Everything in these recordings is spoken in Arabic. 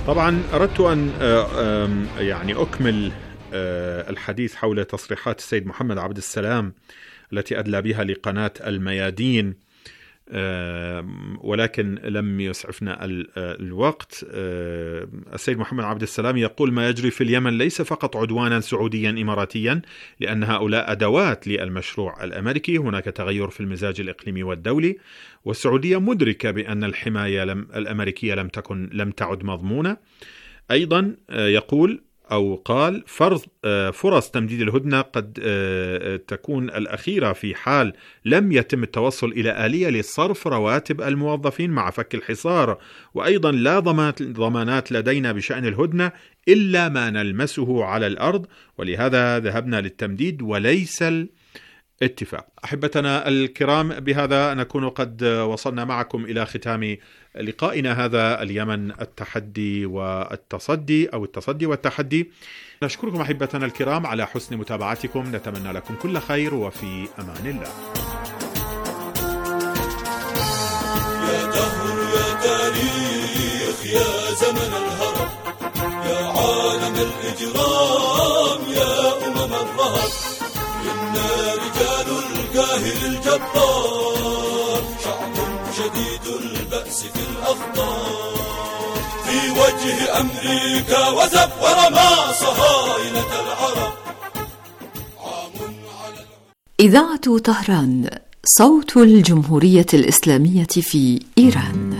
طبعا أردت أن يعني أكمل الحديث حول تصريحات السيد محمد عبد السلام التي أدلى بها لقناة الميادين، ولكن لم يسعفنا الوقت. السيد محمد عبد السلام يقول: ما يجري في اليمن ليس فقط عدوانا سعوديا إماراتيا، لأن هؤلاء أدوات للمشروع الأمريكي. هناك تغير في المزاج الإقليمي والدولي، والسعودية مدركة بأن الحماية الأمريكية لم تعد مضمونة. أيضا يقول أو قال: فرص تمديد الهدنة قد تكون الأخيرة في حال لم يتم التوصل إلى آلية لصرف رواتب الموظفين مع فك الحصار، وأيضا لا ضمانات لدينا بشأن الهدنة إلا ما نلمسه على الأرض، ولهذا ذهبنا للتمديد وليس الاتفاق. أحبتنا الكرام، بهذا نكون قد وصلنا معكم إلى ختام لقائنا هذا: اليمن، التحدي والتصدي، أو التصدي والتحدي. نشكركم أحبتنا الكرام على حسن متابعتكم، نتمنى لكم كل خير، وفي أمان الله. يا دهر يا تاريخ يا زمن الهرم، يا عالم الإجرام، يا الرهب، إنا رجال القاهر الجبار، شعب شديد البأس في الأخطار، في وجه أمريكا وزفر ما صهاينة العرب. إذاعة طهران، صوت الجمهورية الإسلامية في إيران.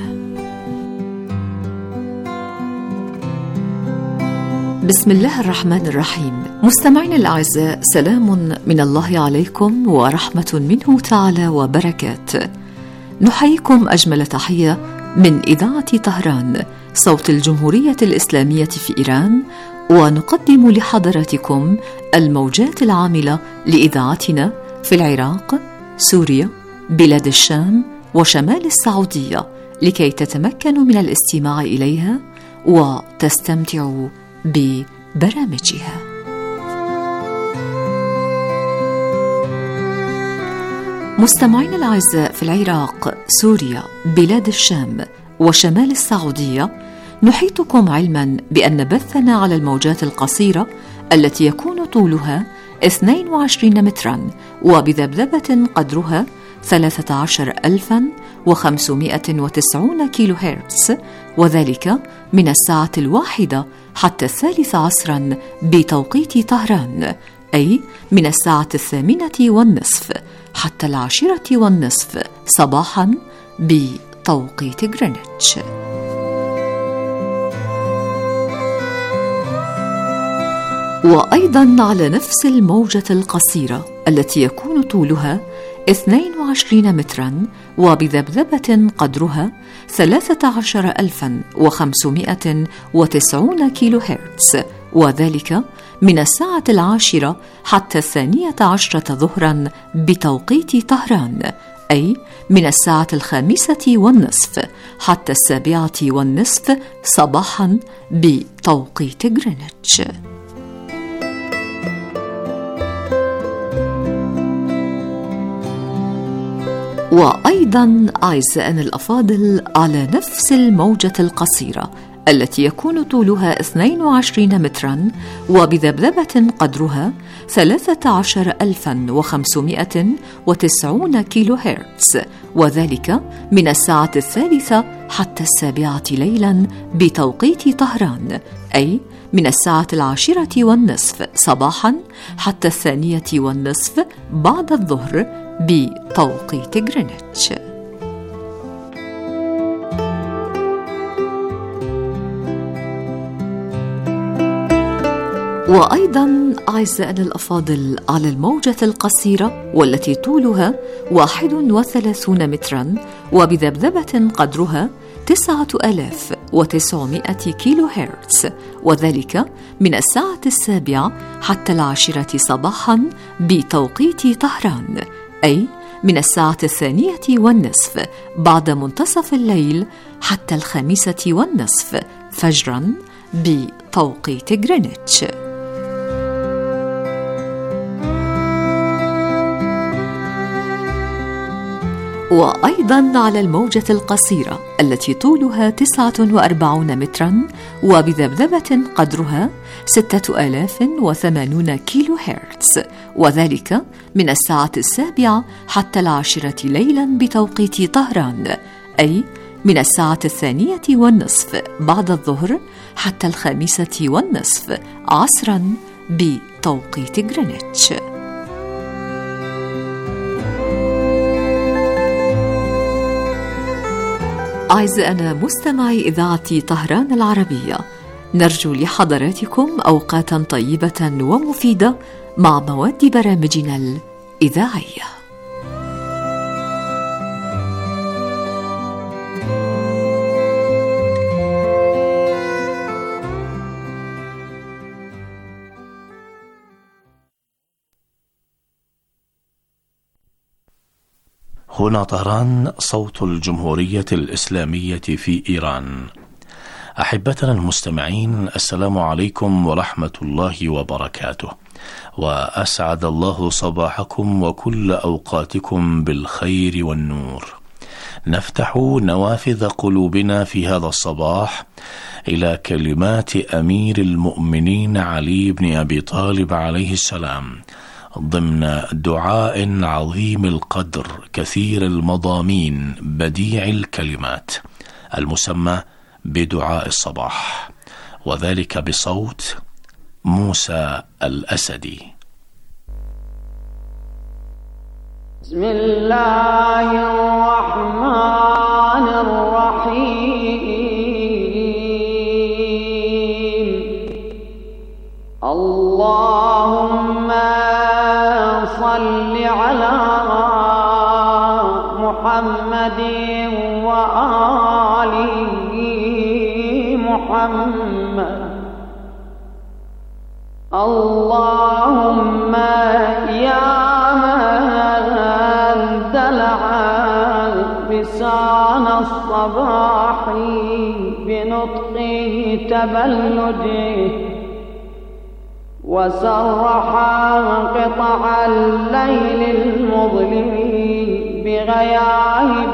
بسم الله الرحمن الرحيم. مستمعين الأعزاء، سلام من الله عليكم ورحمة منه تعالى وبركاته. نحييكم أجمل تحية من إذاعة طهران، صوت الجمهورية الإسلامية في إيران، ونقدم لحضراتكم الموجات العاملة لإذاعتنا في العراق، سوريا، بلاد الشام وشمال السعودية، لكي تتمكنوا من الاستماع إليها وتستمتعوا ببرامجها. مستمعين الأعزاء، في العراق، سوريا، بلاد الشام وشمال السعودية، نحيطكم علما بأن بثنا على الموجات القصيرة التي يكون طولها 22 مترا وبذبذبة قدرها 13590 كيلو هرتز، وذلك من الساعة 1 حتى 3 عصرا بتوقيت طهران، أي من الساعة 8:30 حتى 10:30 صباحا بتوقيت غرينتش. وأيضا على نفس الموجة القصيرة التي يكون طولها 22 مترا وبذبذبة قدرها 13590 كيلو هرتز، وذلك من الساعة 10 حتى 12 ظهرا بتوقيت طهران، أي من الساعة 5:30 حتى 7:30 صباحا بتوقيت غرينتش. وأيضا أعزائنا الأفاضل، على نفس الموجة القصيرة التي يكون طولها 22 مترا وبذبذبة قدرها 13590 كيلو هرتز، وذلك من الساعة 3 حتى 7 ليلا بتوقيت طهران، أي من الساعة 10:30 صباحا حتى 2:30 بعد الظهر بتوقيت غرينتش. وأيضا أعزائنا الأفاضل، على الموجة القصيرة والتي طولها 31 مترا وبذبذبة قدرها 9900 كيلو هرتز، وذلك من الساعة 7 حتى 10 صباحا بتوقيت طهران، أي من الساعة 2:30 بعد منتصف الليل حتى 5:30 فجرا بتوقيت غرينتش. وأيضا على الموجة القصيرة التي طولها 49 مترا وبذبذبة قدرها 6080 كيلو هرتز، وذلك من الساعة 7 حتى 10 ليلا بتوقيت طهران، أي من الساعة 2:30 بعد الظهر حتى 5:30 عصرا بتوقيت غرينتش. أعزائنا مستمعي إذاعة طهران العربية، نرجو لحضراتكم أوقاتا طيبة ومفيدة مع مواد برامجنا الإذاعية. هنا طهران، صوت الجمهورية الإسلامية في إيران. أحبتنا المستمعين، السلام عليكم ورحمة الله وبركاته، وأسعد الله صباحكم وكل أوقاتكم بالخير والنور. نفتح نوافذ قلوبنا في هذا الصباح إلى كلمات أمير المؤمنين علي بن أبي طالب عليه السلام ضمن دعاء عظيم القدر كثير المضامين بديع الكلمات المسمى بدعاء الصباح، وذلك بصوت موسى الأسدي. بسم الله الرحمن الرحيم. اللهم صل على محمد وآل محمد. اللهم يا من دلع لسان الصباح بنطق تبلده، وسرح قطع الليل المظلم بغياهب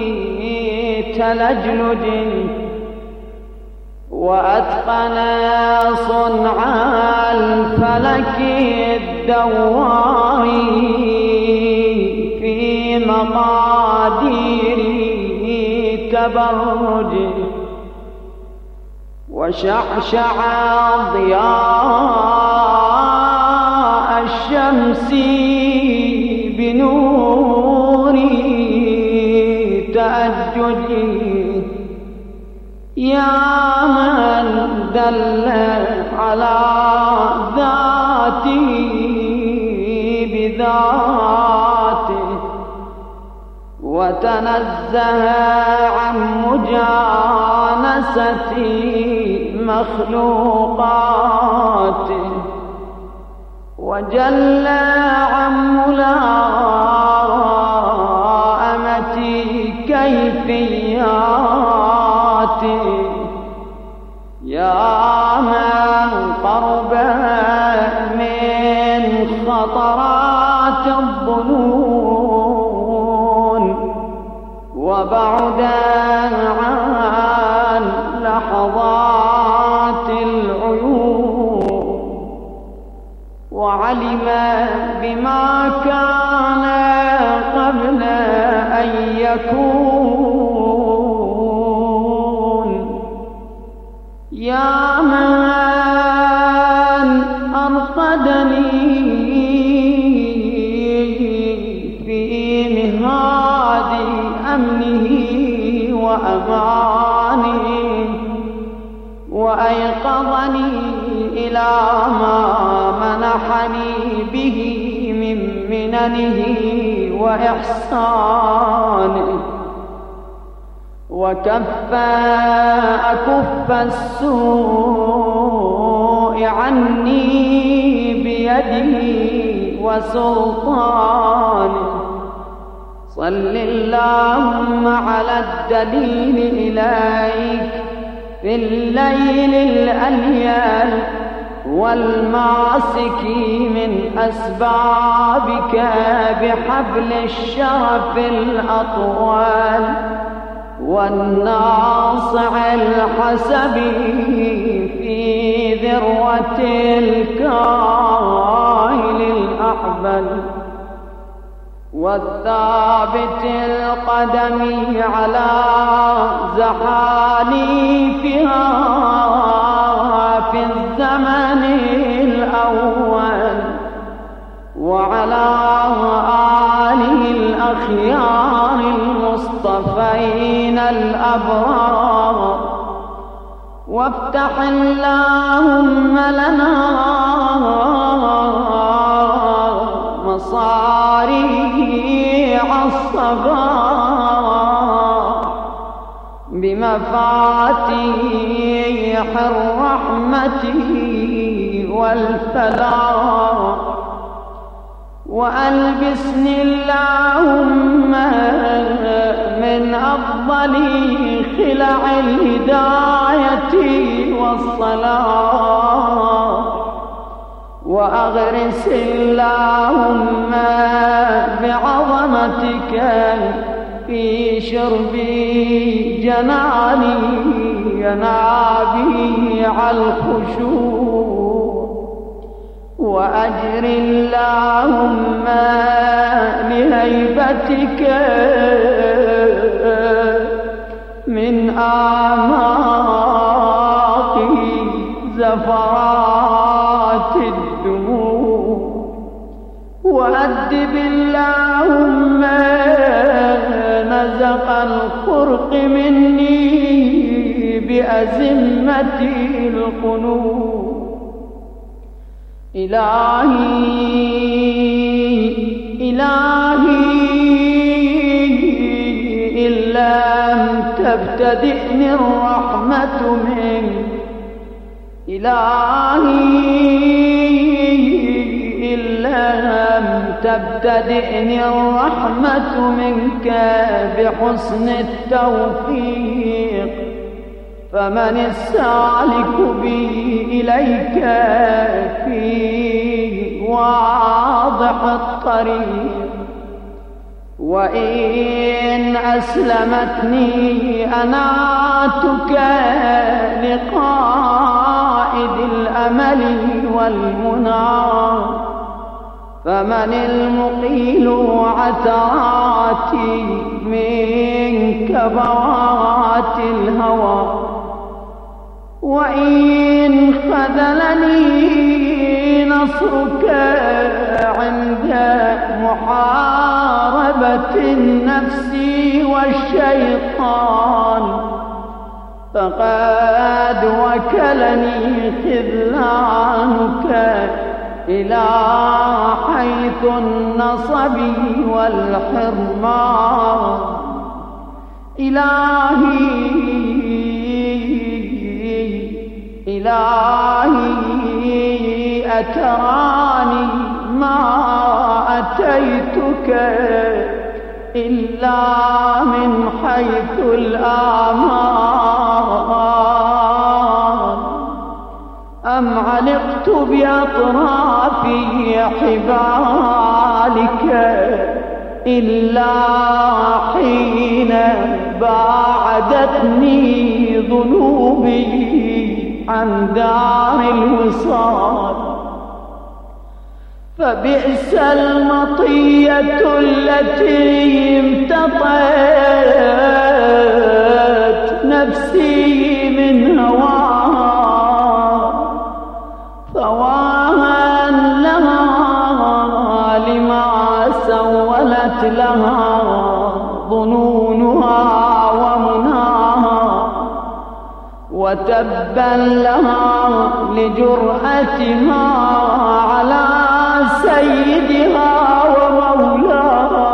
تلجلج، وأتقن صنع الفلك الدوار في مقادير تبرج، وشعشع ضياء الشمس بنور تأجج، يا من دل على ذاته بذاته، وتنزه عن مجانسة مخلوقاته، وجل عن ملائمة كيفياته، يا من قرب من خطرات الظنون، وبعد عن لحظات العيون، وعلم بما كان قبل أن يكون، يا من أرقدني في مهاد أمنه وأمانه، وأيقظني إلى ما منحني به من مننه وإحسانه، وكف أكف السوء عني بيده وسلطانه. صل اللهم على الدليل إليك في الليل الأليل والماسك من أسبابك بحبل الشرف الأطول، والناصع الحسبي في ذروة الكاهل الأحبل، والثابت القدم على زحاليفها في الزمن الأول، وعلى آله الأخيار المصطفين الأبرار. وافتح اللهم لنا مصاريع الصباح بمفاتيح الرحمة والفلاح، وألبسني اللهم من أفضل خلع الهداية والصلاح، وأغرس اللهم بعظمتك في شرب جناني ينابيع الخشوع، وأجر اللهم لهيبتك من آماق زفرات الدموع، وأدب اللهم نزق الخرق مني بأزمة القلوب. إلهي إن لم تبتدئني الرحمة منك، إلهي إن لم تبتدئني الرحمة منك بحسن التوفيق، فمن السالك بي إليك في واضح الطريق، وإن أسلمتني أناتك لقائد الأمل والمنى، فمن المقيل عثراتي من كبوات الهوى، وإن خذلني نصرك عند محاربة النفس والشيطان، فقد وكلني خذلانك إلى حيث النصب والحرمان. إلهي أتراني ما أتيتك إلا من حيث الآمان، أم علقت بأطراف حبالك إلا حين باعدتني ذنوبي عن دار الوصال، فبئس المطية التي امتطت نفسي من هواها، فواها لها لما سولت لها ظنونها ومناها، وتبا لها لجرأتها على سيدها ومولاها.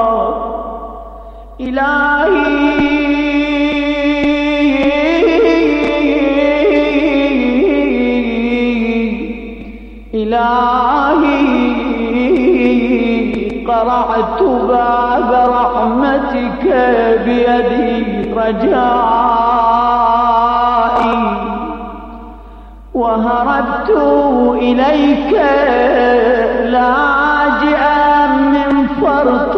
إلهي قرعت باب رحمتك بيدي رجائي، وهربت إليك لاجئا من فرط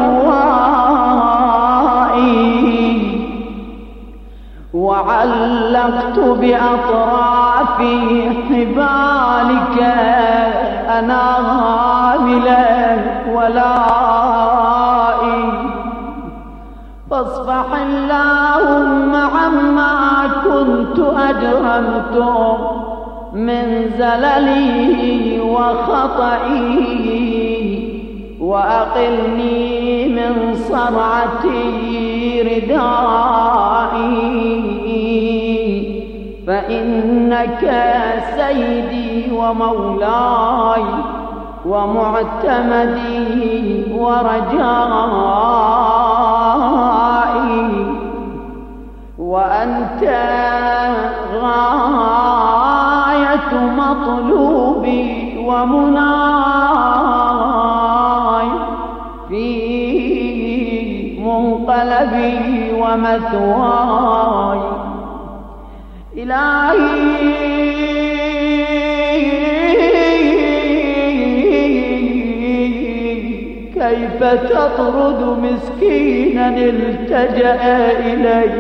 أهوائي، وعلقت بأطراف حبالك أنامل ولائي، فاصفح اللهم عما كنت أجرمت من زللي وخطئي، وأقلني من صرعتي ردائي، فإنك سيدي ومولاي ومعتمدي ورجائي، وأنت غاية مطلوبي ومناي في منقلبي ومثواي. إلهي كيف تطرد مسكينا التجأ إليك،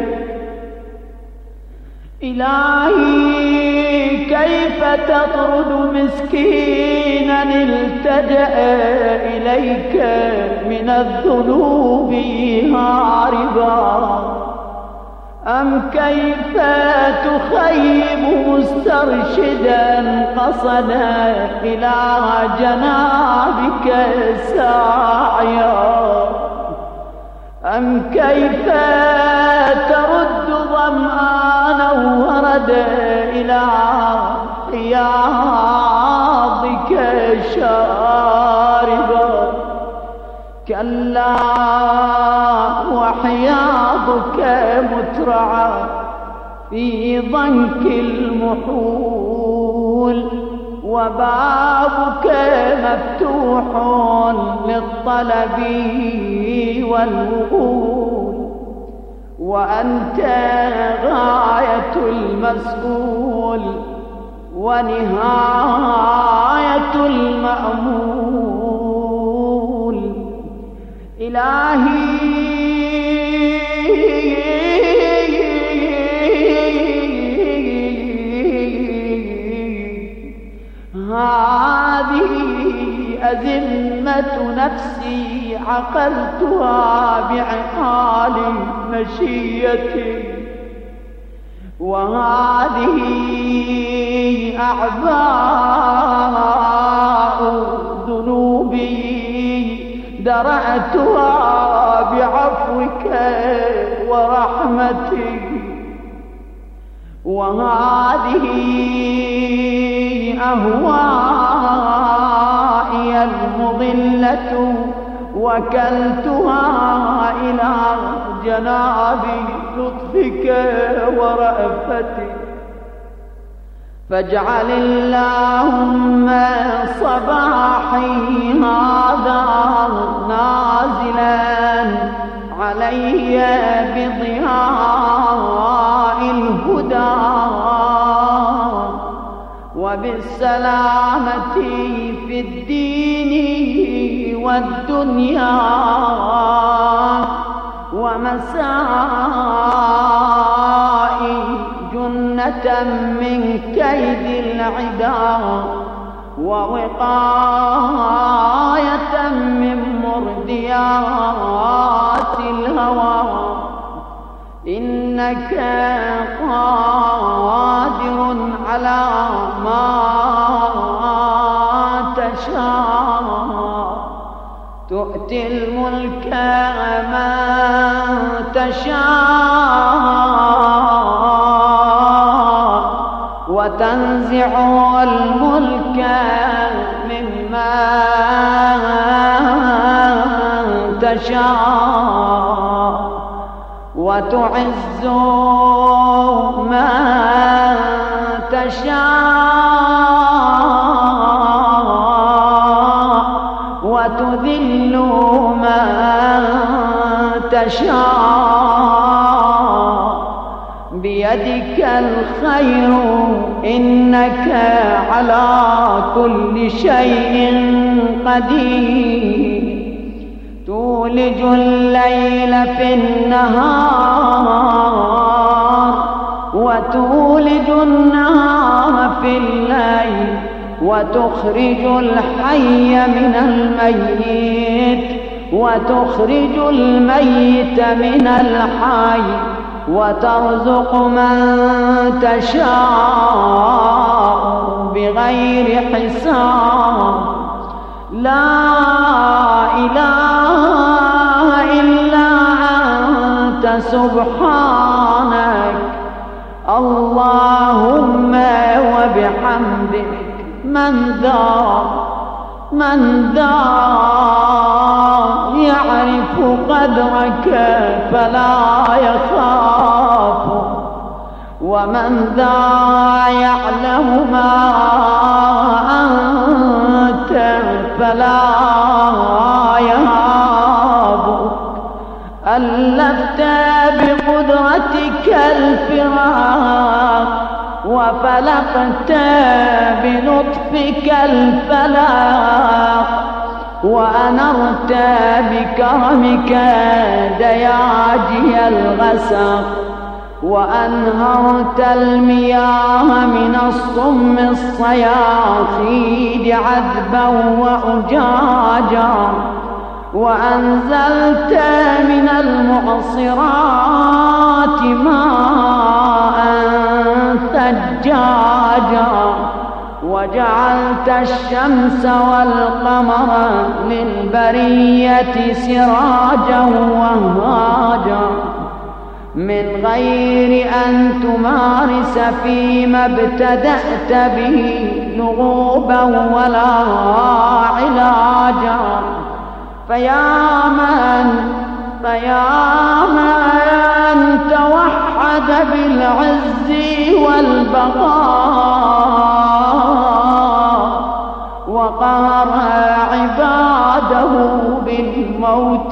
إلهي كيف تطرد مسكينا التجأ إليك من الذنوب هاربا، أم كيف تخيب مسترشدا قصدا إلى جنابك ساعيا، أم كيف ترد ظمآنا وردا إلى حياضك شاربا. كلا وحياضك مترعى في ضنك المحول، وبابك مفتوح للطلب والوغول، وأنت غاية المسؤول ونهاية المأمول. إلهي هذه أزمة نفسي عقلتها بعقال مشيتي، وهذه أعباء ذنوبي درأتها بعفوك ورحمتك، وهذه أهوائي المضلة وكلتها إلى جناب لطفك ورأفتك. فاجعل اللهم صباحي هذا نازلا علي بضياء الهدى وبالسلامة في الدين والدنيا، ومسائي جنة من كيد العدا، ووقاية من مرديات الهوى. إنك قادر على ما تشاء، تؤتي الملك من تشاء، وتنزع الملك ممن تشاء، وتعز من تشاء، وتذل من تشاء. بيدك الخير إنك على كل شيء قدير تولج الليل في النهار وتولج النهار في الليل وتخرج الحي من الميت وتخرج الميت من الحي وترزق من تشاء بغير حساب لا إله إلا أنت سبحانك اللهم وبحمدك من ذا يعرف قدرك فلا يخاف ومن ذا يعلم ما أنت فلا يهاب ألفت بقدرتك الفراق وفلقت بلطفك الفلاق وأنرت بكرمك دياجي الغسق وأنهرت المياه من الصم الصياصيد عذبا وأجاجا وأنزلت من المعصرات ماء ثجاجا وجعلت الشمس والقمر للبرية سراجا وهاجا من غير أن تمارس فيما ابتدأت به لغوبا ولا علاجا فيا من توحد بالعز والبقاء وقهر عباده بالموت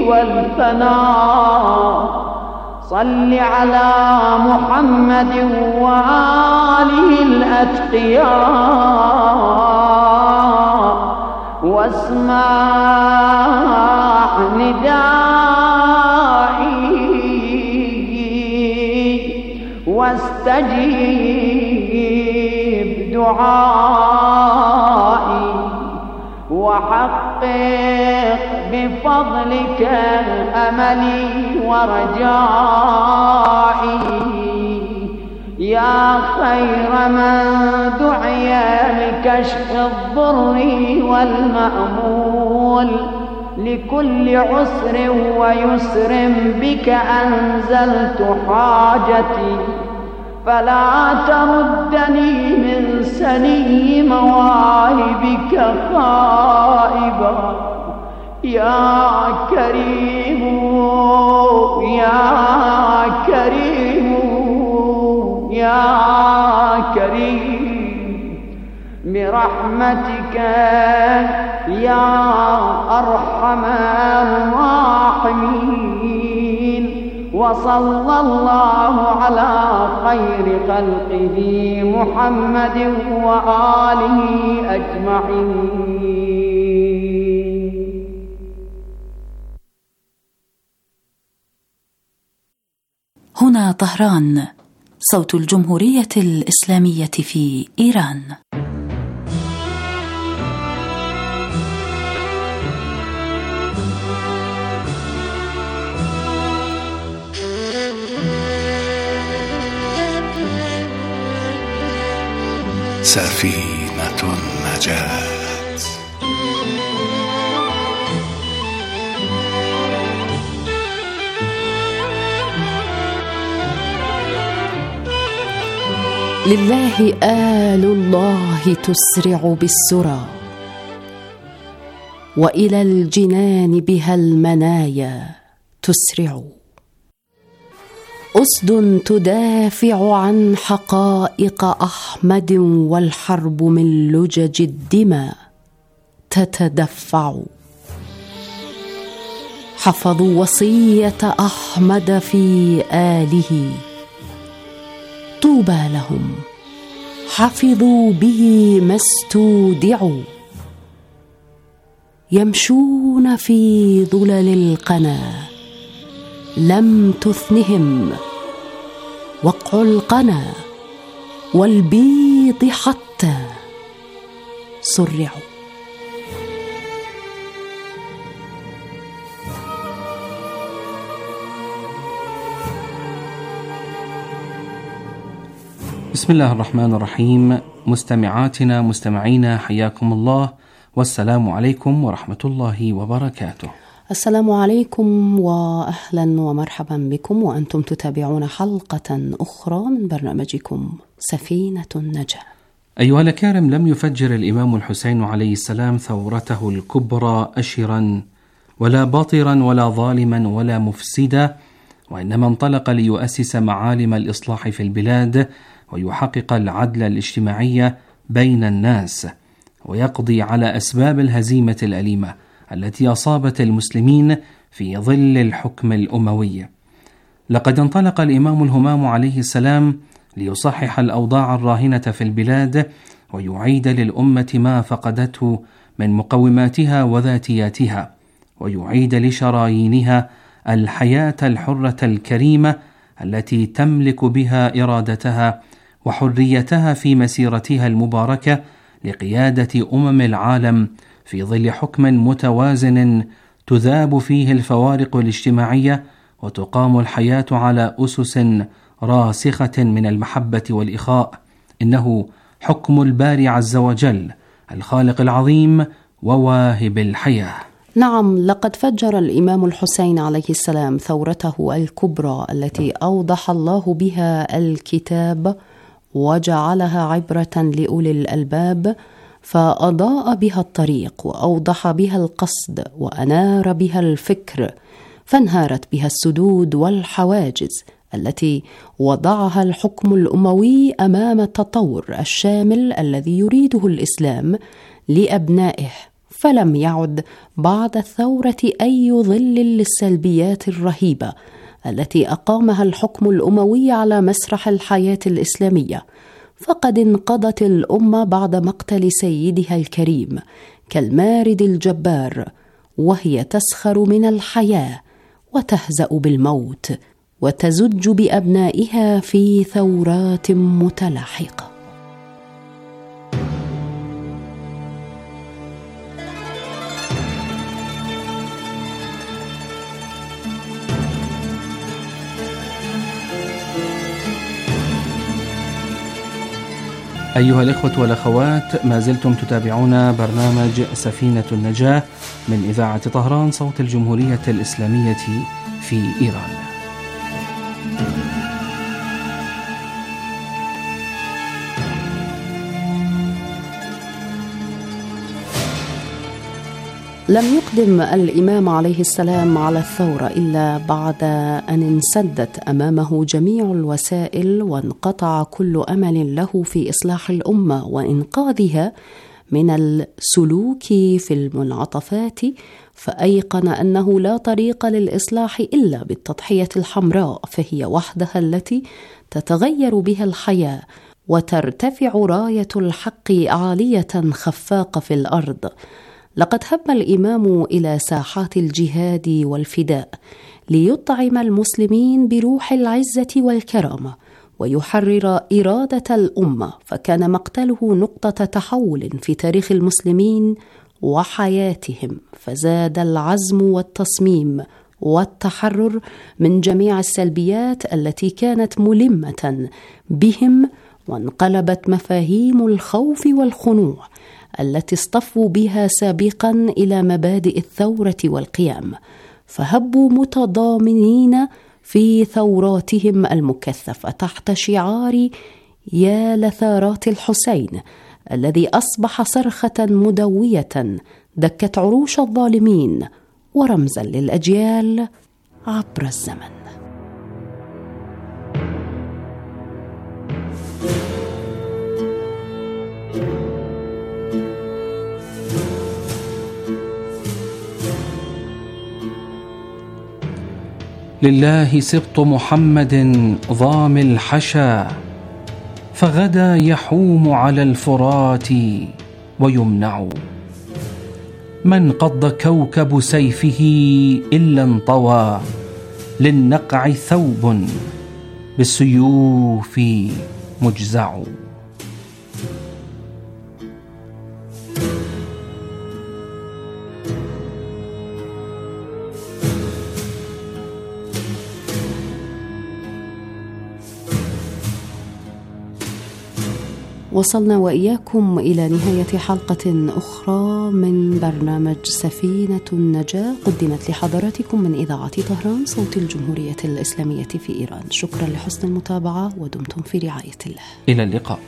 والفناء صل على محمد وآله الأتقياء واسمع ندائي واستجيب دعائي وحقق بفضلك أملي ورجائي يا خير من دعي لكشف الضر والمأمول لكل عسر ويسر بك أنزلت حاجتي فلا تردني من سني مواهبك خائبا يا كريم يا كريم يا كريم برحمتك يا أرحم الراحمين وصلى الله على خير خلقه محمد وآله أجمعين. هنا طهران، صوت الجمهورية الإسلامية في إيران. سفينة النجاة. لله آل الله تسرع بالسرى وإلى الجنان بها المنايا تسرع أسد تدافع عن حقائق أحمد والحرب من لجج الدماء تتدفع حفظوا وصية أحمد في آله طوبى لهم حفظوا به ما استودعوا، يمشون في ظلل القنا لم تثنهم، وقع القنا والبيض حتى سرعوا. بسم الله الرحمن الرحيم. مستمعاتنا مستمعينا حياكم الله، والسلام عليكم ورحمة الله وبركاته. السلام عليكم وأهلا ومرحبا بكم، وأنتم تتابعون حلقة أخرى من برنامجكم سفينة النجاة. أيها الأكارم، لم يفجر الإمام الحسين عليه السلام ثورته الكبرى أشرا ولا باطرا ولا ظالما ولا مفسدا، وإنما انطلق ليؤسس معالم الإصلاح في البلاد ويحقق العدل الاجتماعي بين الناس، ويقضي على أسباب الهزيمة الأليمة التي أصابت المسلمين في ظل الحكم الأموي. لقد انطلق الإمام الهمام عليه السلام ليصحح الأوضاع الراهنة في البلاد ويعيد للأمة ما فقدته من مقوماتها وذاتياتها، ويعيد لشرايينها الحياة الحرة الكريمة التي تملك بها إرادتها وحريتها في مسيرتها المباركة لقيادة العالم في ظل حكم متوازن تذاب فيه الفوارق الاجتماعية وتقام الحياة على أسس راسخة من المحبة والإخاء. إنه حكم الباري عز وجل الخالق العظيم وواهب الحياة. نعم، لقد فجر الإمام الحسين عليه السلام ثورته الكبرى التي أوضح الله بها الكتاب وجعلها عبرة لأولي الألباب، فأضاء بها الطريق وأوضح بها القصد وأنار بها الفكر، فانهارت بها السدود والحواجز التي وضعها الحكم الأموي أمام التطور الشامل الذي يريده الإسلام لأبنائه. فلم يعد بعد الثورة أي ظل للسلبيات الرهيبة التي أقامها الحكم الأموي على مسرح الحياة الإسلامية، فقد انقضت الأمة بعد مقتل سيدها الكريم كالمارد الجبار، وهي تسخر من الحياة وتهزأ بالموت وتزج بأبنائها في ثورات متلاحقة. أيها الإخوة والأخوات، ما زلتم تتابعون برنامج سفينة النجاة من إذاعة طهران صوت الجمهورية الإسلامية في إيران. لم يقدم الإمام عليه السلام على الثورة إلا بعد أن انسدت أمامه جميع الوسائل وانقطع كل أمل له في إصلاح الأمة وإنقاذها من السلوك في المنعطفات، فأيقن أنه لا طريق للإصلاح إلا بالتضحية الحمراء، فهي وحدها التي تتغير بها الحياة وترتفع راية الحق عالية خفاقة في الأرض. لقد هب الإمام إلى ساحات الجهاد والفداء ليطعم المسلمين بروح العزة والكرامة ويحرر إرادة الأمة، فكان مقتله نقطة تحول في تاريخ المسلمين وحياتهم، فزاد العزم والتصميم والتحرر من جميع السلبيات التي كانت ملمة بهم، وانقلبت مفاهيم الخوف والخنوع التي اصطفوا بها سابقا إلى مبادئ الثورة والقيام، فهبوا متضامنين في ثوراتهم المكثفة تحت شعار يا لثارات الحسين، الذي أصبح صرخة مدوية دكت عروش الظالمين ورمزا للأجيال عبر الزمن. لله سبط محمد ضام الحشا، فغدا يحوم على الفرات ويمنع. من قض كوكب سيفه إلا انطوى، للنقع ثوب بالسيوف مجزع. وصلنا وإياكم إلى نهاية حلقة أخرى من برنامج سفينة النجاة، قدمت لحضراتكم من إذاعة طهران صوت الجمهورية الإسلامية في إيران. شكرا لحسن المتابعة ودمتم في رعاية الله. إلى اللقاء.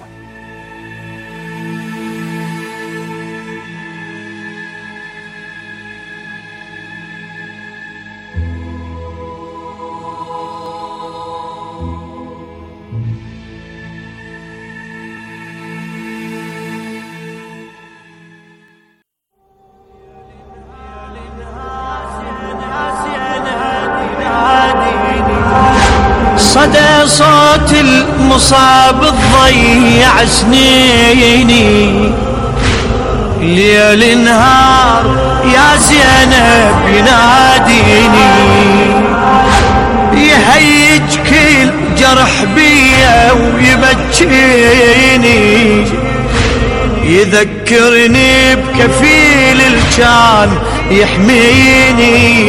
صدى صوت المصاب تضيع سنيني، ليل نهار يا زينب يناديني، يهيج كل جرح بيا ويبكيني، يذكرني بكفيل الجان يحميني،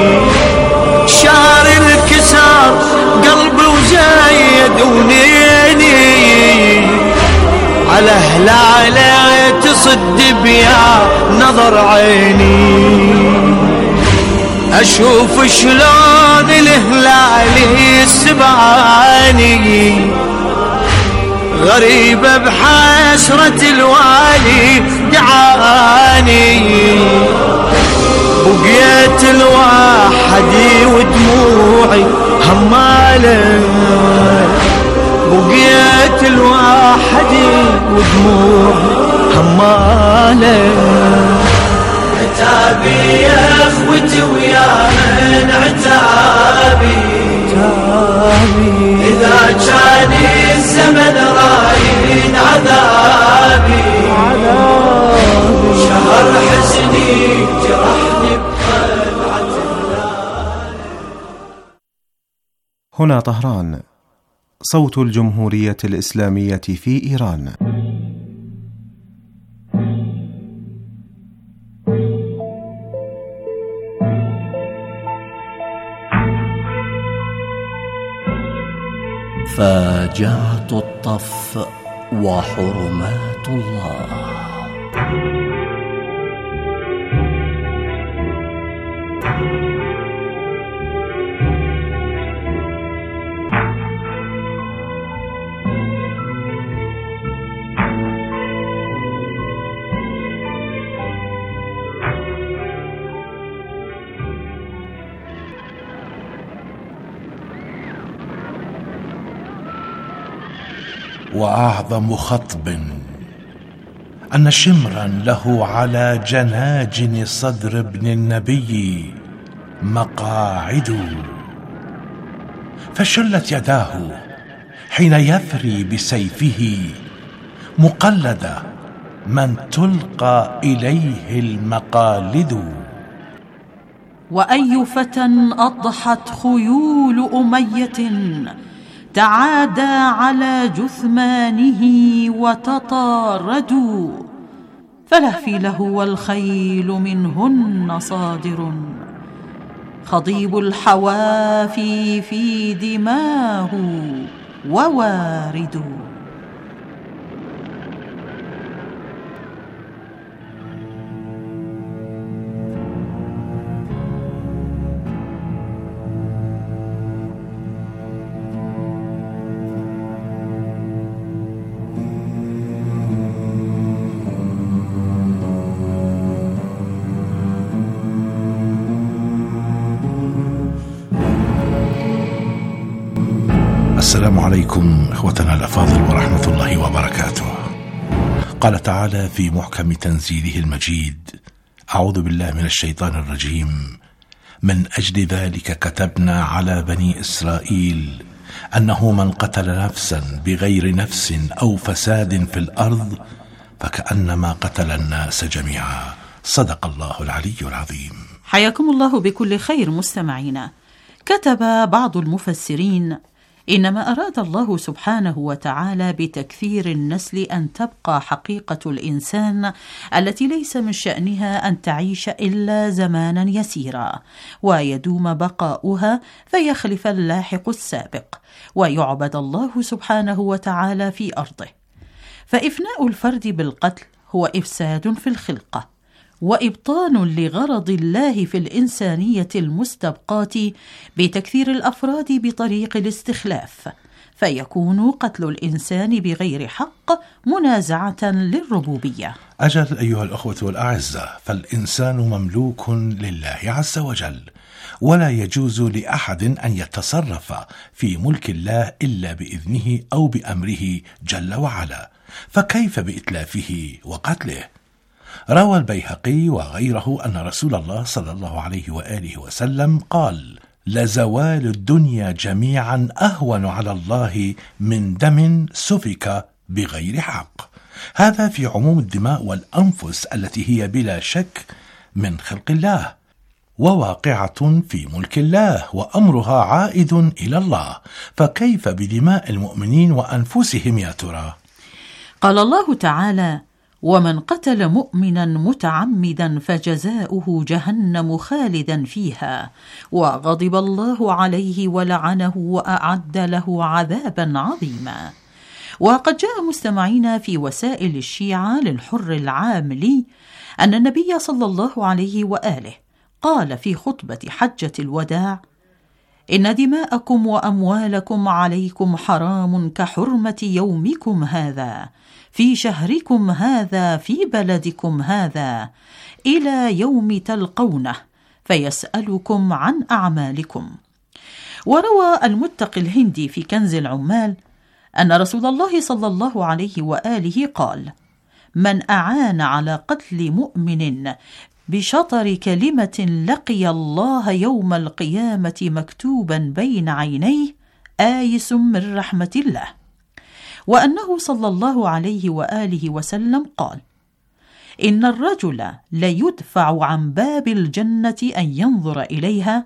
شار الكسار قلبي وزايد ونيني، على هلاله تصد بيا نظر عيني، اشوف شلون الهلال يسبعني، غريبة بحسرة الوالي دعاني، بقيت الوحدي ودموعي همالة، بقيت الوحدي ودموعي همالة، عتابي يا اخوتي ويا من عتابي، إذا كان الزمن رايد عذابي، شهر حزني جرحني بقلعة الليالي. هنا طهران، صوت الجمهورية الإسلامية في إيران. فاجعة الطف وحرمات الله. وأعظم خطب أن شمرا له على جناجن صدر ابن النبي مقاعد، فشلت يداه حين يثري بسيفه مقلد من تلقى إليه المقالد. وأي فتى أضحت خيول أمية تعادى على جثمانه وتطاردوا، فلهفي له والخيل منهن صادر، خضيب الحوافي في دماه ووارد. السلام عليكم إخوتنا الأفاضل ورحمة الله وبركاته. قال تعالى في محكم تنزيله المجيد: أعوذ بالله من الشيطان الرجيم. من أجل ذلك كتبنا على بني إسرائيل أنه من قتل نفسا بغير نفس أو فساد في الأرض فكأنما قتل الناس جميعا. صدق الله العلي العظيم. حياكم الله بكل خير مستمعينا. كتب بعض المفسرين: إنما أراد الله سبحانه وتعالى بتكثير النسل أن تبقى حقيقة الإنسان التي ليس من شأنها أن تعيش إلا زمانا يسيرا، ويدوم بقاؤها فيخلف اللاحق السابق، ويعبد الله سبحانه وتعالى في أرضه. فإفناء الفرد بالقتل هو إفساد في الخلقة، وإبطال لغرض الله في الإنسانية المستبقاة بتكثير الأفراد بطريق الاستخلاف، فيكون قتل الإنسان بغير حق منازعة للربوبية. أجل أيها الأخوة الأعزاء، فالإنسان مملوك لله عز وجل، ولا يجوز لأحد أن يتصرف في ملك الله إلا بإذنه أو بأمره جل وعلا، فكيف بإتلافه وقتله؟ روى البيهقي وغيره أن رسول الله صلى الله عليه وآله وسلم قال: لزوال الدنيا جميعا أهون على الله من دم سفك بغير حق. هذا في عموم الدماء والأنفس التي هي بلا شك من خلق الله وواقعة في ملك الله، وأمرها عائد إلى الله، فكيف بدماء المؤمنين وأنفسهم يا ترى؟ قال الله تعالى: ومن قتل مؤمنا متعمدا فجزاؤه جهنم خالدا فيها وغضب الله عليه ولعنه وأعد له عذابا عظيما. وقد جاء مستمعين في وسائل الشيعة للحر العاملي أن النبي صلى الله عليه وآله قال في خطبة حجة الوداع: إن دماءكم وأموالكم عليكم حرام كحرمة يومكم هذا في شهركم هذا في بلدكم هذا إلى يوم تلقونه فيسألكم عن أعمالكم. وروى المتقي الهندي في كنز العمال أن رسول الله صلى الله عليه وآله قال: من أعان على قتل مؤمن بشطر كلمة لقي الله يوم القيامة مكتوبا بين عينيه آيس من رحمة الله. وأنه صلى الله عليه وآله وسلم قال: إن الرجل ليدفع عن باب الجنة أن ينظر إليها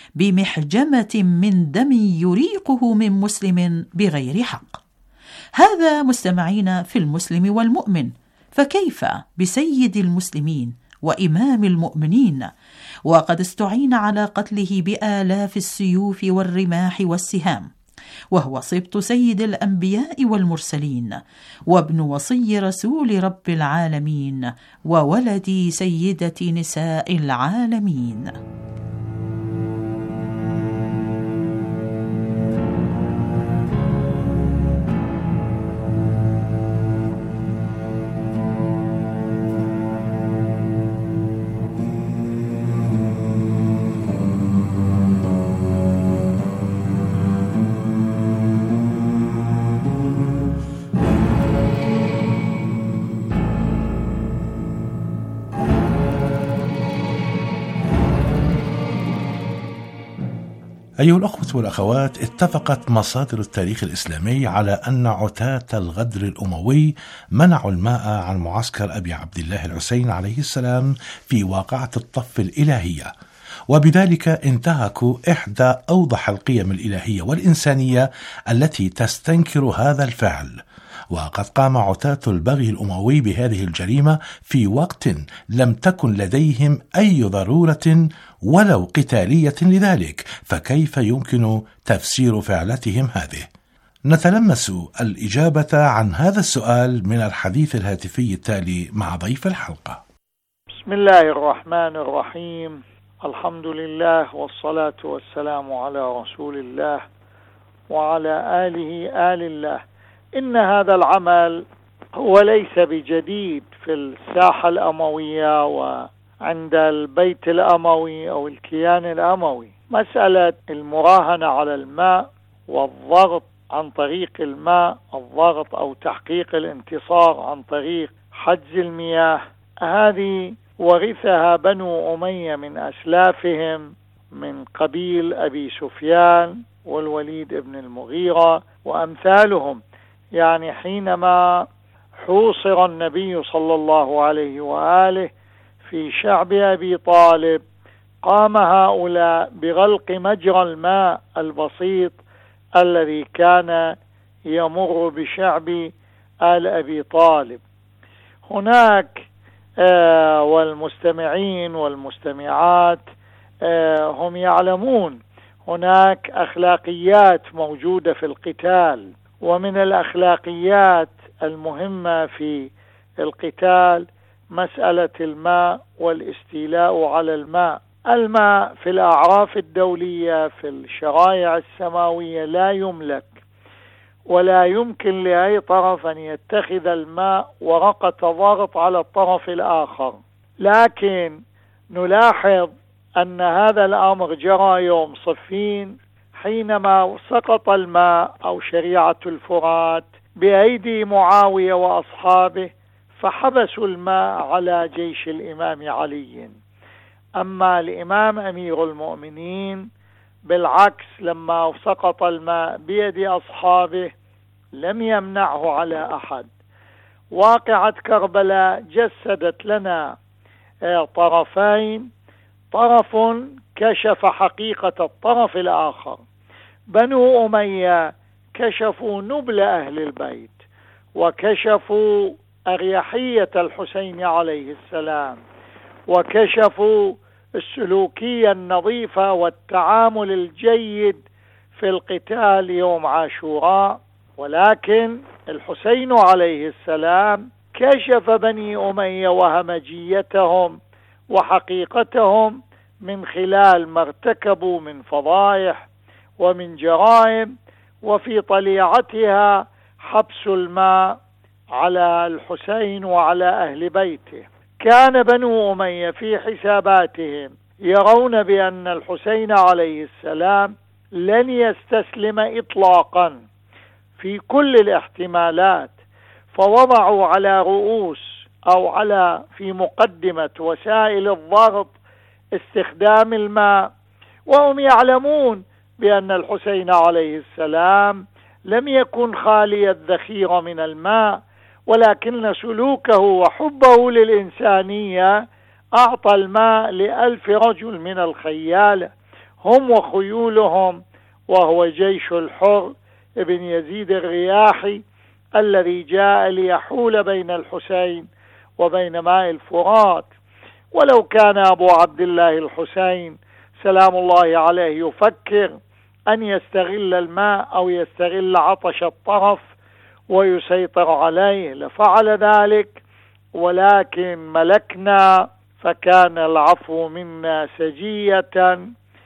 بمحجمة من دم يريقه من مسلم بغير حق. هذا مستمعين في المسلم والمؤمن، فكيف بسيد المسلمين وإمام المؤمنين، وقد استعين على قتله بآلاف السيوف والرماح والسهام، وهو سبط سيد الأنبياء والمرسلين، وابن وصي رسول رب العالمين، وولد سيدة نساء العالمين. أيها الأخوة والأخوات، اتفقت مصادر التاريخ الإسلامي على أن عتاة الغدر الأموي منعوا الماء عن معسكر أبي عبد الله الحسين عليه السلام في واقعة الطف الإلهية، وبذلك انتهكوا إحدى أوضح القيم الإلهية والإنسانية التي تستنكر هذا الفعل. وقد قام عتاة البغي الأموي بهذه الجريمة في وقت لم تكن لديهم أي ضرورة ولو قتالية لذلك، فكيف يمكن تفسير فعلتهم هذه؟ نتلمس الإجابة عن هذا السؤال من الحديث الهاتفي التالي مع ضيف الحلقة. بسم الله الرحمن الرحيم، الحمد لله والصلاة والسلام على رسول الله وعلى آله آل الله. إن هذا العمل هو ليس بجديد في الساحة الأموية وعند البيت الأموي أو الكيان الأموي. مسألة المراهنة على الماء والضغط عن طريق الماء، الضغط أو تحقيق الانتصار عن طريق حجز المياه، هذه ورثها بنو أمية من أسلافهم، من قبيل أبي سفيان والوليد بن المغيرة وأمثالهم. يعني حينما حوصر النبي صلى الله عليه وآله في شعب أبي طالب، قام هؤلاء بغلق مجرى الماء البسيط الذي كان يمر بشعب آل أبي طالب. هناك والمستمعين والمستمعات هم يعلمون هناك أخلاقيات موجودة في القتال، ومن الأخلاقيات المهمة في القتال مسألة الماء والاستيلاء على الماء. الماء في الأعراف الدولية في الشرائع السماوية لا يملك، ولا يمكن لأي طرف أن يتخذ الماء ورقة ضغط على الطرف الآخر. لكن نلاحظ أن هذا الأمر جرى يوم صفين حينما سقط الماء أو شريعة الفرات بأيدي معاوية وأصحابه، فحبسوا الماء على جيش الإمام علي. أما الإمام أمير المؤمنين بالعكس، لما سقط الماء بيد أصحابه لم يمنعه على أحد. واقعة كربلاء جسدت لنا طرفين، طرف كشف حقيقة الطرف الآخر. بنو أمية كشفوا نبل أهل البيت، وكشفوا أريحية الحسين عليه السلام، وكشفوا السلوكية النظيفة والتعامل الجيد في القتال يوم عاشوراء. ولكن الحسين عليه السلام كشف بني أمية وهمجيتهم وحقيقتهم من خلال ما ارتكبوا من فضائح ومن جرائم، وفي طليعتها حبس الماء على الحسين وعلى أهل بيته. كان بنو أمية في حساباتهم يرون بأن الحسين عليه السلام لن يستسلم إطلاقا في كل الاحتمالات، فوضعوا على رؤوس أو في مقدمة وسائل الضغط استخدام الماء، وهم يعلمون بأن الحسين عليه السلام لم يكن خالي الذخيرة من الماء، ولكن سلوكه وحبه للإنسانية أعطى الماء ل1000 رجل من الخيال هم وخيولهم، وهو جيش الحر ابن يزيد الرياحي الذي جاء ليحول بين الحسين وبين ماء الفرات. ولو كان أبو عبد الله الحسين سلام الله عليه يفكر أن يستغل الماء أو يستغل عطش الطرف ويسيطر عليه لفعل ذلك، ولكن ملكنا فكان العفو منا سجية،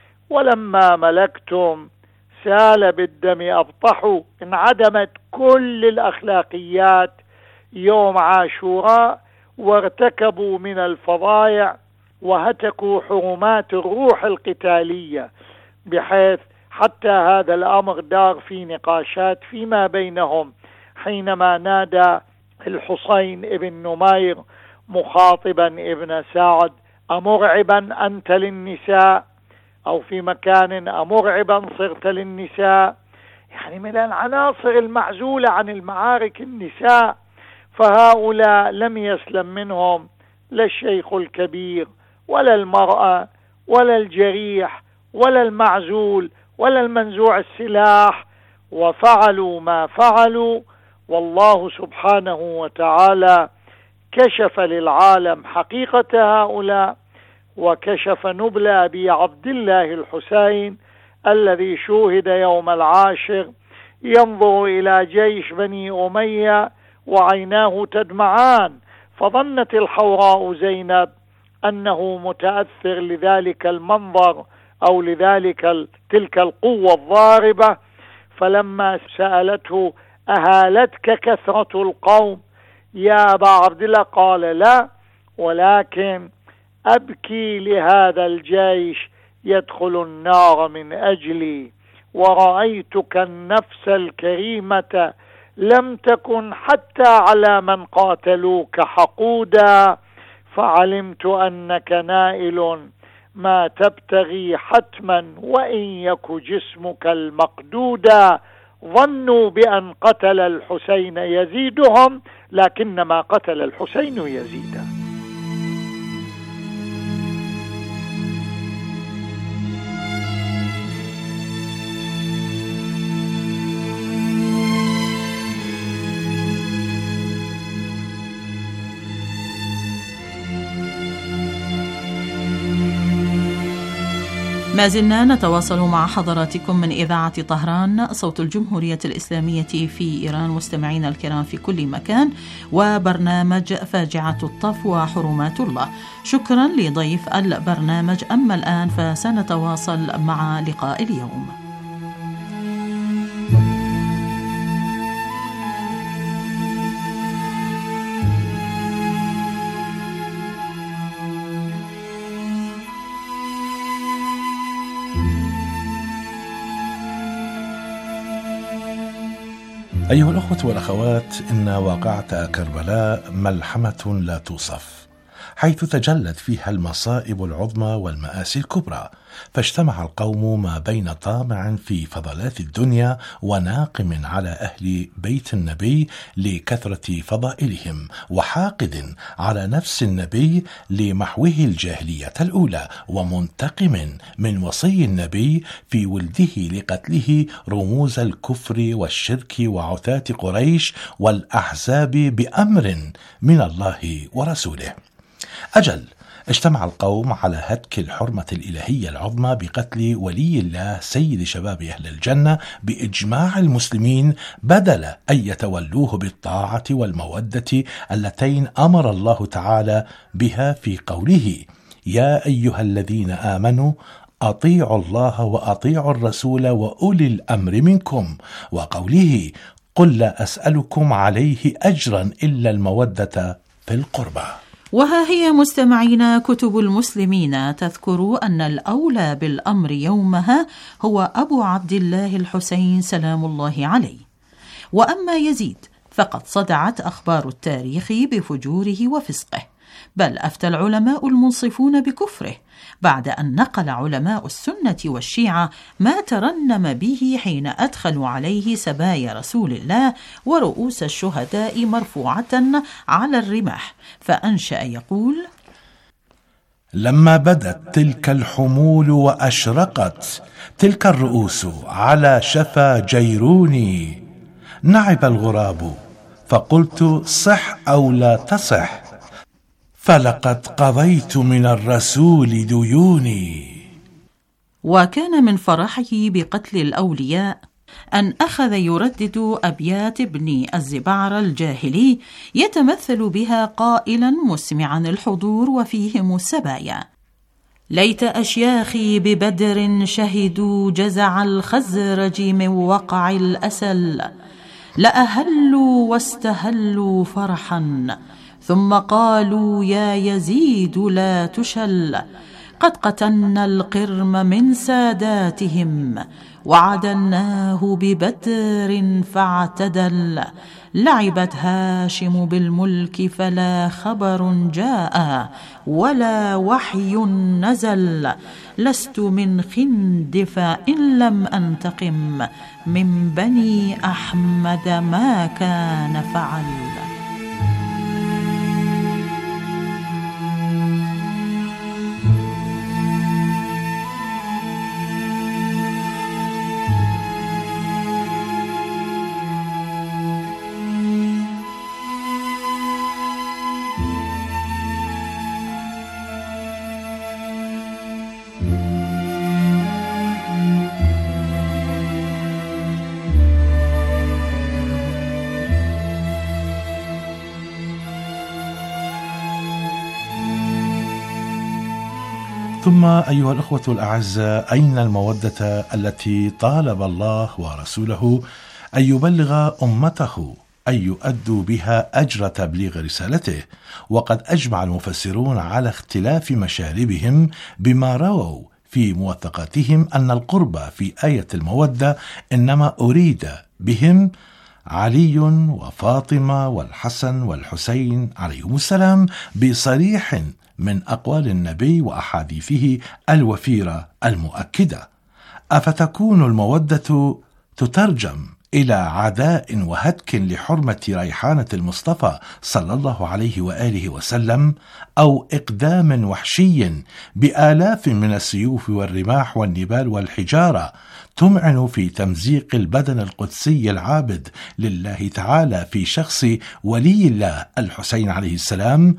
ولما ملكتم سال بالدم أبطحوا. انعدمت كل الأخلاقيات يوم عاشوراء، وارتكبوا من الفظائع وهتكوا حرمات الروح القتالية، بحيث حتى هذا الأمر دار في نقاشات فيما بينهم حينما نادى الحسين ابن نمير مخاطبا ابن سعد: أمرعبا أنت للنساء، أو في مكان: أمرعبا صرت للنساء. يعني من العناصر المعزولة عن المعارك النساء، فهؤلاء لم يسلم منهم لا الشيخ الكبير ولا المرأة ولا الجريح ولا المعزول ولا المنزوع السلاح، وفعلوا ما فعلوا. والله سبحانه وتعالى كشف للعالم حقيقة هؤلاء، وكشف نبل أبي عبد الله الحسين الذي شوهد يوم العاشر ينظر إلى جيش بني أمية وعيناه تدمعان، فظنت الحوراء زينب أنه متأثر لذلك المنظر أو تلك القوة الضاربة، فلما سألته: أهالتك كثرة القوم يا أبا عبد الله؟ قال: لا، ولكن أبكي لهذا الجيش يدخل النار من أجلي، ورأيتك النفس الكريمة لم تكن حتى على من قاتلوك حقودا، فعلمت أنك نائل ما تبتغي حتما وإن يك جسمك المقدودا. ظنوا بأن قتل الحسين يزيدهم، لكنما قتل الحسين يزيدا. ما زلنا نتواصل مع حضراتكم من إذاعة طهران صوت الجمهورية الإسلامية في إيران، مستمعينا الكرام في كل مكان، وبرنامج فاجعة الطف وحرمات الله. شكرا لضيف البرنامج. أما الآن فسنتواصل مع لقاء اليوم. أيها الأخوة والأخوات، إن واقعة كربلاء ملحمة لا توصف، حيث تجلت فيها المصائب العظمى والمآسي الكبرى، فاجتمع القوم ما بين طامع في فضلات الدنيا وناقم على أهل بيت النبي لكثرة فضائلهم، وحاقد على نفس النبي لمحوه الجاهلية الأولى، ومنتقم من وصي النبي في ولده لقتله رموز الكفر والشرك وعتاة قريش والأحزاب بأمر من الله ورسوله. أجل، اجتمع القوم على هتك الحرمة الإلهية العظمى بقتل ولي الله سيد شباب أهل الجنة بإجماع المسلمين، بدل أن يتولوه بالطاعة والمودة اللتين أمر الله تعالى بها في قوله: يا أيها الذين آمنوا أطيعوا الله وأطيعوا الرسول وأولي الأمر منكم، وقوله: قل لا أسألكم عليه أجرا إلا المودة في القربى. وها هي مستمعينا كتب المسلمين تذكر أن الأولى بالأمر يومها هو أبو عبد الله الحسين سلام الله عليه. وأما يزيد فقد صدعت أخبار التاريخ بفجوره وفسقه، بل أفتى العلماء المنصفون بكفره، بعد أن نقل علماء السنة والشيعة ما ترنم به حين أدخلوا عليه سبايا رسول الله ورؤوس الشهداء مرفوعة على الرماح، فأنشأ يقول: لما بدت تلك الحمول وأشرقت تلك الرؤوس على شفا جيروني، نعب الغراب فقلت صح أو لا تصح، فلقد قضيت من الرسول ديوني. وكان من فرحه بقتل الأولياء أن أخذ يردد أبيات ابن الزبعر الجاهلي يتمثل بها قائلا مسمعا الحضور وفيهم السبايا: ليت أشياخي ببدر شهدوا جزع الخزرج من وقع الأسل، لأهلوا واستهلوا فرحا ثم قالوا يا يزيد لا تشل، قد قتلنا القرم من ساداتهم وعدلناه ببدر فاعتدل، لعبت هاشم بالملك فلا خبر جاء ولا وحي نزل، لست من خندف إن لم أنتقم من بني أحمد ما كان فعل. ثم أيها الأخوة الأعزاء، أين المودة التي طالب الله ورسوله أن يبلغ أمته أن يؤدوا بها أجر تبليغ رسالته؟ وقد أجمع المفسرون على اختلاف مشاربهم بما رووا في موثقاتهم أن القرب في آية المودة إنما أريد بهم علي وفاطمة والحسن والحسين عليهم السلام بصريح من أقوال النبي وأحاديثه الوفيرة المؤكدة. أفتكون المودة تترجم إلى عداء وهتك لحرمة ريحانة المصطفى صلى الله عليه وآله وسلم، أو إقدام وحشي بآلاف من السيوف والرماح والنبال والحجارة تمعن في تمزيق البدن القدسي العابد لله تعالى في شخص ولي الله الحسين عليه السلام،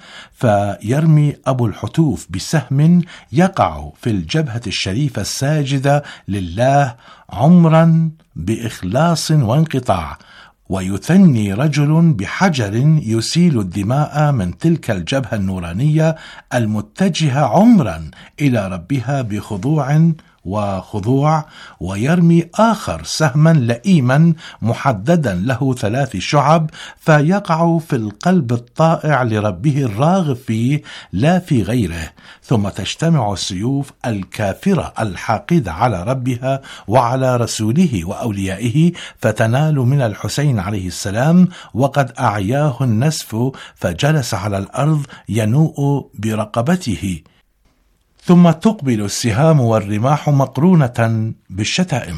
فيرمي أبو الحتوف بسهم يقع في الجبهة الشريفة الساجدة لله عمرا بإخلاص وانقطاع، ويثني رجل بحجر يسيل الدماء من تلك الجبهة النورانية المتجهة عمرا إلى ربها بخضوع وخضوع، ويرمي آخر سهما لئيما محددا له 3 شعب فيقع في القلب الطائع لربه الراغب فيه لا في غيره، ثم تجتمع السيوف الكافرة الحاقدة على ربها وعلى رسوله وأوليائه فتنال من الحسين عليه السلام وقد أعياه النسف، فجلس على الأرض ينوء برقبته، ثم تقبل السهام والرماح مقرونة بالشتائم.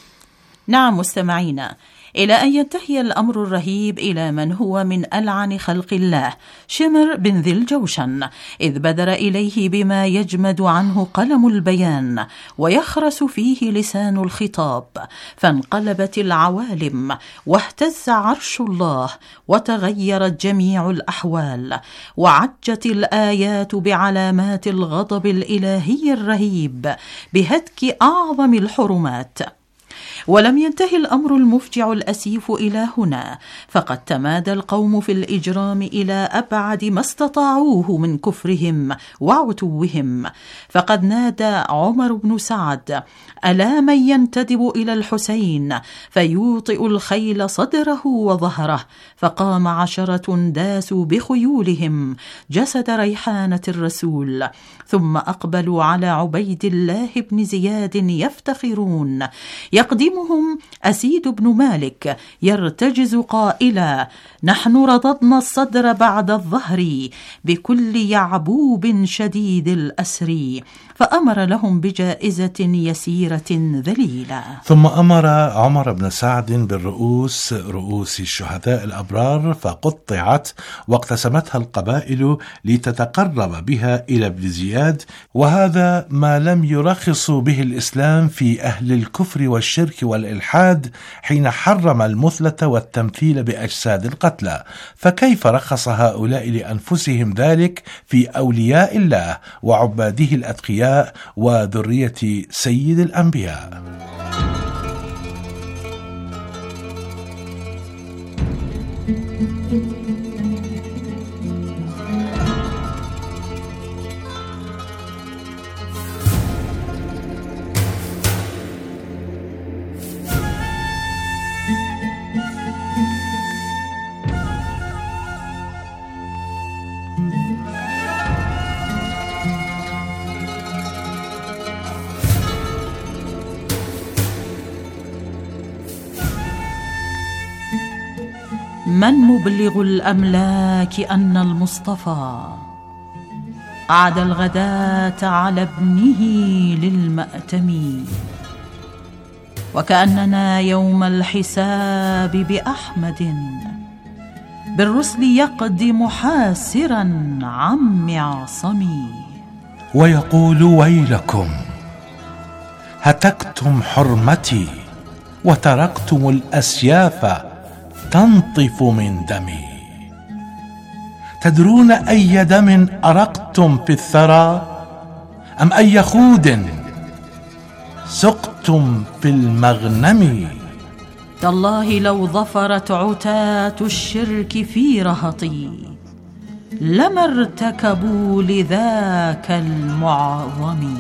نعم مستمعينا، إلى أن ينتهي الأمر الرهيب إلى من هو من ألعن خلق الله، شمر بن ذي الجوشن، إذ بدر إليه بما يجمد عنه قلم البيان ويخرس فيه لسان الخطاب، فانقلبت العوالم واهتز عرش الله وتغيرت جميع الأحوال وعجت الآيات بعلامات الغضب الإلهي الرهيب بهتك أعظم الحرمات. ولم ينتهي الأمر المفجع الأسيف إلى هنا، فقد تمادى القوم في الإجرام إلى أبعد ما استطاعوه من كفرهم وعتوهم، فقد نادى عمر بن سعد: ألا من ينتدب إلى الحسين فيوطئ الخيل صدره وظهره، فقام 10 داسوا بخيولهم جسد ريحانة الرسول، ثم أقبلوا على عبيد الله بن زياد يفتخرون، يقدمهم أسيد بن مالك يرتجز قائلا: نحن رضضنا الصدر بعد الظهر بكل يعبوب شديد الأسر، فأمر لهم بجائزة يسيرة ذليلة. ثم أمر عمر بن سعد بالرؤوس، رؤوس الشهداء الأبرار، فقطعت واقتسمتها القبائل لتتقرب بها إلى ابن زياد، وهذا ما لم يرخص به الإسلام في أهل الكفر والشرك والإلحاد حين حرم المثلة والتمثيل بأجساد القتلى، فكيف رخص هؤلاء لأنفسهم ذلك في أولياء الله وعباده الأتقياء وذرية سيد الأنبياء؟ من مبلغ الأملاك أن المصطفى عاد الغداة على ابنه للمأتم، وكأننا يوم الحساب بأحمد بالرسل يقدم حاسرا عن معصم، ويقول: ويلكم، هتكتم حرمتي وتركتم الأسياف تنطف من دمي، تدرون أي دم أرقتم في الثرى أم أي خود سقتم في المغنم؟ تالله لو ظفرت عتاة الشرك في رهطي لما ارتكبوا لذاك المعظم.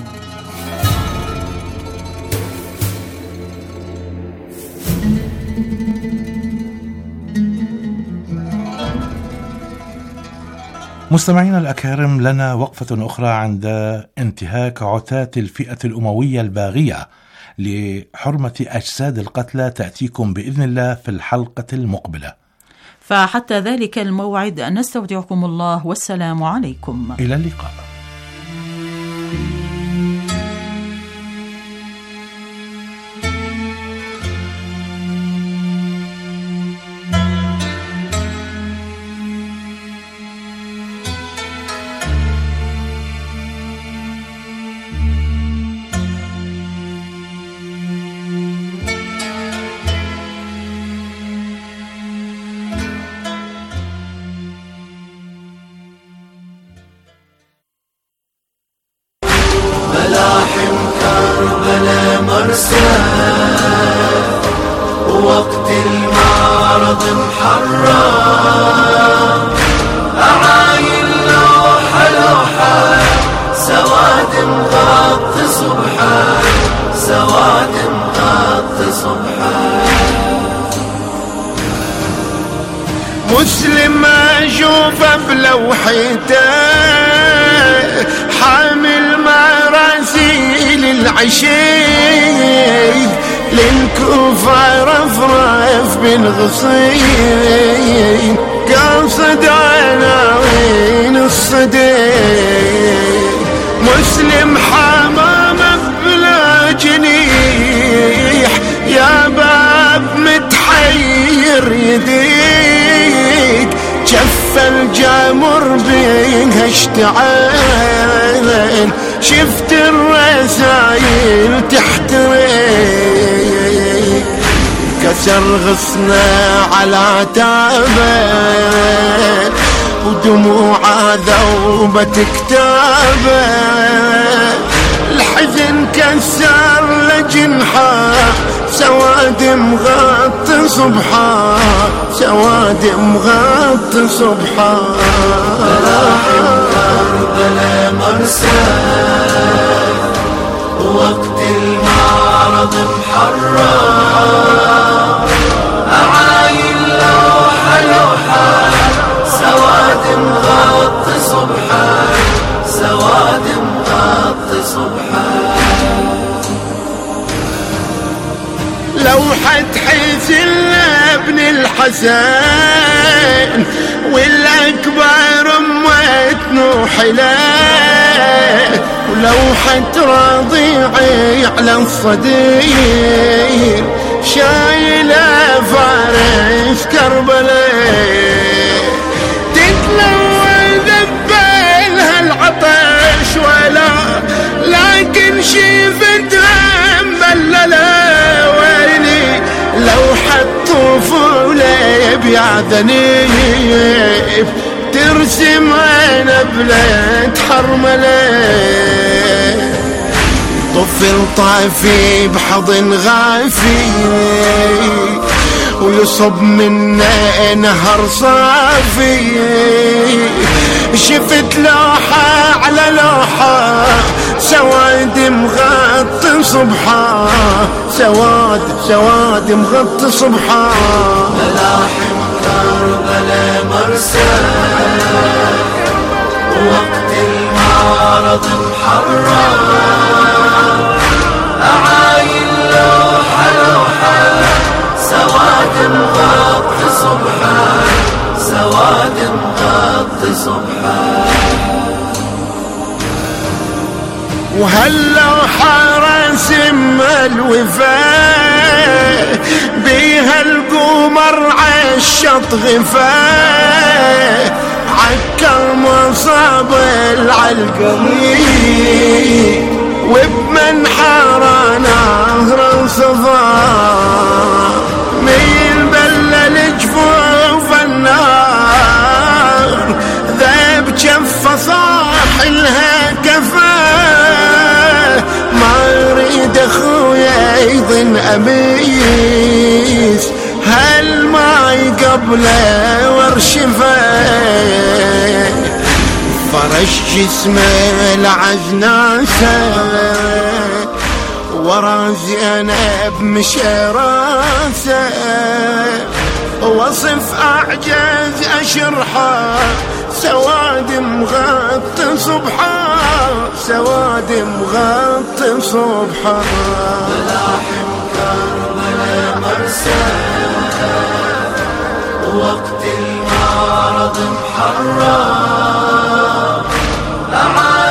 مستمعينا الأكارم، لنا وقفة أخرى عند انتهاك عتاة الفئة الأموية الباغية لحرمة أجساد القتلى، تأتيكم بإذن الله في الحلقة المقبلة. فحتى ذلك الموعد نستودعكم الله، والسلام عليكم. إلى اللقاء. مرساه وقت المعرض محرم أعاين لوحة لوحة سواد مغطي صبحه سواد مغطي صبحه مسلم أشوفه بلوحته حامل مراسيل العشيق للكوفة رفرف بالغصين قاصد عناوين الصديق مسلم حمامة بلا جنيح يا باب متحير يديك جف الجمر بيها اشتعال شفت الرسايل تحتريك كسر غصنا على تابه ودموع ذوبة كتابه الحزن كسر لجنحه سواد مغطي صبحه سواد مغطي صبحه ملاحم كربلاء مرساه وقت المعرض محرم أعاين لوحة لوحة سواد مغطي صبحه سواد مغطي صبحه لوحة حزن ابن الحسن والأكبر أمة نوح له ولوحة رضيعي على الصدير شايلة فارس كربلاء تتلوى ذبالها العطش ولا لكن شفتها مبللة لوحة طفولة بيعذنيب ترسم نبلة حرملة طفل طافي بحضن غافي ويصب منه نهر صافي شفت لوحة على لوحة سواد مغطي صبحه سواد مغطي صبحه ملاحم كربلاء مرساه وقت المعرض محرم أعاين لوحة لوحة سواد مغطي صبحه سواد مغطي صبحه وهاللوحة رسم الوفاء بيها القمر عالشط غفاء عكر مصاب العلقمي وبمنحر نهر صفا ميل بلل جفوف النار ذاب جف صاحلها كفاه ما اريد اخويا يظن اميس هالماي قبله ورشفه فرش جسمه العجناسه ورا زينب مشى راسه وصف اعجاز اشرحه سواد مغطي صبحه سواد مغطي صبحه ملاحم كربلاء مرساه وقت المعرض محرم